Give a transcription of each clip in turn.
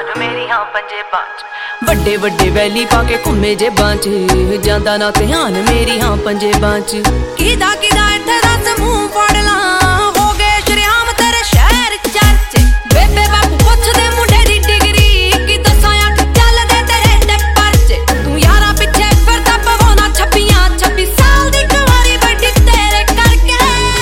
ਮੇਰੀਆਂ ਪੰਜੇਬਾਂ ਚ ਵੱਡੇ ਵੱਡੇ ਵੈਲੀ ਪਾ ਕੇ ਘੁੰਮੇ ਜੇਬਾਂ ਚ ਜਾਂਦਾ ਨਾ ਧਿਆਨ ਮੇਰੀਆਂ ਪੰਜੇਬਾਂ ਚ ਕਿਦਾ ਕਿਦਾ ਇੱਥੇ ਦੱਸ ਮੂੰਹ ਫੜ ਲਾਂ ਹੋ ਗਏ ਸ਼ਰਿਆਮ ਤੇਰੇ ਸ਼ਹਿਰ ਚਰਚੇ ਬੇਬੇ ਬਾਪੂ ਪੁੱਛਦੇ ਮੁੰਡੇ ਦੀ ਡਿਗਰੀ ਕੀ ਦੱਸਾਂ ਅੱਖ ਚੱਲਦੇ ਤੇਰੇ ਤੇ ਪਰਚੇ ਤੂੰ ਯਾਰਾਂ ਪਿੱਛੇ ਫਿਰਦਾ ਪਵਾਉਣਾ 26 ਸਾਲ ਦੀ ਕੁਆਰੀ ਵੱਡੀ ਤੇਰੇ ਕਰਕੇ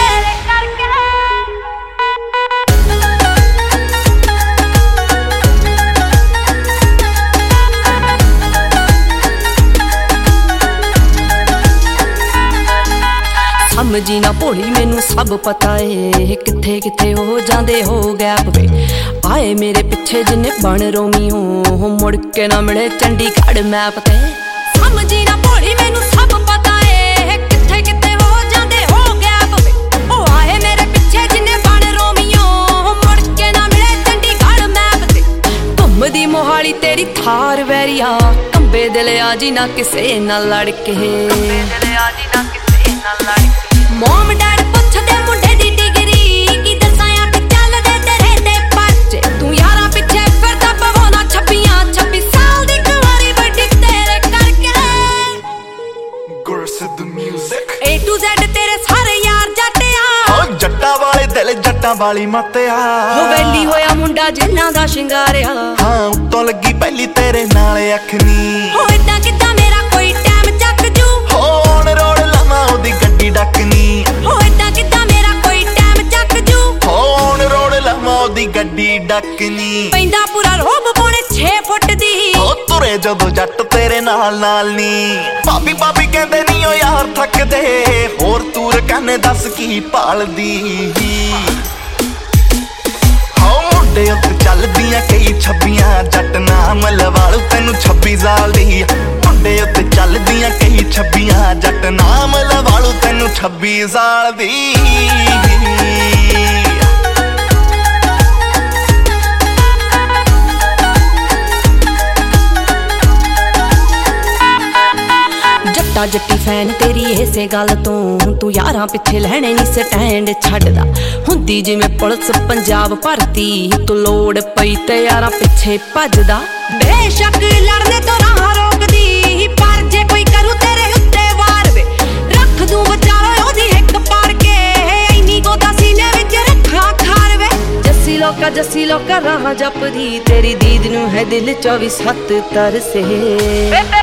ਸਮਝੀ ਨਾ ਭੋਲੀ ਮੈਨੂੰ ਸਭ ਪਤਾ ਏ ਕਿੱਥੇ ਕਿੱਥੇ ਹੋ ਜਾਂਦੇ ਹੋ ਗੈਪ ਵੇ ਆਏ ਮੇਰੇ ਪਿੱਛੇ ਜਿੰਨੇ ਬਣ ਰੋਮੀਓ ਮੁੜ ਕੇ ਨਾ ਮਿਲੇ ਚੰਡੀਗੜ੍ਹ ਮੈਪ ਤੇ ਸਮਝੀ ਨਾ ਭੋਲੀ ਮੈਨੂੰ ਸਭ ਪਤਾ ਏ ਕਿੱਥੇ ਕਿੱਥੇ ਹੋ ਜਾਂਦੇ ਹੋ ਗੈਪ ਵੇ ਉਹ ਆਏ ਮੇਰੇ ਪਿੱਛੇ ਜਿੰਨੇ ਬਣ ਰੋਮੀਓ ਮੁੜ ਕੇ ਨਾ ਮਿਲੇ ਚੰਡੀਗੜ੍ਹ ਮੈਪ ਤੇ ਘੁੰਮਦੀ ਮੋਹਾਲੀ ਤੇਰੀ ਥਾਰ ਵੈਰੀਆ ਕੰਬੇ ਦਿਲ ਆ ਜੀ ਨਾ ਕਿਸੇ ਨਾਲ ਲੜ ਕੇ ਕੰਬੇ ਦਿਲ ਆ ਜੀ ਨਾ ਕਿਸੇ ਨਾਲ ਲੜ ਕੇ ਮੋਮ ਡੈਡ ਪੁੱਛਦੇ ਮੁੰਡੇ ਦੀ ਡਿਗਰੀ ਕੀ ਦੱਸਾਂ ਅੱਖ ਚੱਲਦੇ ਤੇਰੇ ਤੇ ਪਰਚੇ ਤੂੰ ਯਾਰਾਂ ਪਿੱਛੇ ਫਿਰਦਾ ਪਵਾਉਣਾ 26 ਸਾਲ ਦੀ ਕੁਆਰੀ ਵੱਡੀ ਤੇਰੇ ਕਰਕੇ Gursidh music A to Z ਤੇਰੇ ਸਾਰੇ ਯਾਰ ਜੱਟਿਆ ਹੋ ਜੱਟਾਂ ਵਾਲੇ ਦਿਲ ਜੱਟਾਂ ਵਾਲੀ ਮੱਤਿਆ ਹੋ ਵੈਲੀ ਹੋਇਆ ਮੁੰਡਾ ਜਿੰਨਾਂ ਦਾ ਸ਼ਿੰਗਾਰਿਆ ਹਾਂ ਉੱਤੋਂ ਲੱਗੀ ਪਹਿਲੀ ਤੇਰੇ ਨਾਲ ਅੱਖ ਨੀ ਹੋ ਇਦਾਂ ਕਿੱਦਾਂ ਮੇਰਾ ਕੋਈ ਟਾਈਮ ਚੱਕ ਜੂ ਹੋ ਔਨ ਰੋਡ ਲਾਵਾਂ ਉਹਦੀ ਗੱਡੀ ਡੱਕਨੀ ਹੋ ਇਦਾਂ ਕਿੱਦਾਂ ਮੇਰਾ ਕੋਈ ਟਾਈਮ ਚੱਕ ਜੂ ਹੋ ਔਨ ਰੋਡ ਲਾਵਾਂ ਉਹਦੀ ਗੱਡੀ ਡੱਕਨੀ ਪੈਂਦਾ ਪੂਰਾ ਰੋਬ ਪੌਣੇ 6 ਫੁੱਟ ਦੀ ਹੋ ਤੁਰੇ ਜਦੋਂ ਜੱਟ ਤੇਰੇ ਨਾਲ ਨਾਲ ਨੀ ਭਾਬੀ ਭਾਬੀ ਕਹਿੰਦੇ ਨੀ ਓ ਯਾਰ ਥੱਕਦੇ ਹੋਰ ਤੂਰ ਕਹਿੰਨੇ ਦੱਸ ਕੀ ਭਾਲਦੀ ਹੋ ਮੁੰਡੇ ਉੱਤੇ ਚੱਲਦੀਆਂ ਕਈ 26 ਜੱਟ ਨਾਮ ਲਵਾਲੂ ਤੈਨੂੰ 26 ਸਾਲ ਦੀ ਮੁੰਡੇ ਉੱਤੇ ਚੱਲਦੀਆਂ ਕਈ 26 ਜੱਟ ਨਾਮ ਲਵਾਲੂ ਤੈਨੂੰ 26 ਸਾਲ ਦੀ ਜੱਟਾ ਜੱਟੀ ਫੈਨ ਤੇਰੀ ਇਸੇ ਗੱਲ ਤੋਂ ਤੂੰ ਯਾਰਾਂ ਪਿੱਛੇ ਲੈਣੇ ਨਹੀਂ ਸਟੈਂਡ ਛੱਡਦਾ ਹੁੰਦੀ ਜਿਵੇਂ ਪੁਲਿਸ ਪੰਜਾਬ ਭਰਤੀ ਤੂੰ ਲੋੜ ਪਈ ਤੇ ਯਾਰਾਂ ਪਿੱਛੇ ਭੱਜਦਾ ਬੇਸ਼ੱਕ ਲੜਨੇ ਤੋਂ ਰਾਹ ਰੋਕਦੀ ਪਰ ਜੇ ਕੋਈ ਕਰੂ ਤੇਰੇ ਉੱਤੇ ਵਾਰ ਵੇ ਰੱਖ ਦੂੰ ਵਿਚਾਲੇ ਉਹਦੀ ਹਿੱਕ ਪਾੜ ਕੇ ਇੰਨੀ ਗੋਦਾ ਸੀਨੇ ਵਿੱਚ ਰੱਖਾਂ ਖਾਰ ਵੇ ਜੱਸੀ ਲੋਕਾ ਰਾਹ ਜਪਦੀ ਤੇਰੀ ਦੀਦ ਨੂੰ ਹੈ ਦਿਲ 24/7 ਤਰਸੇ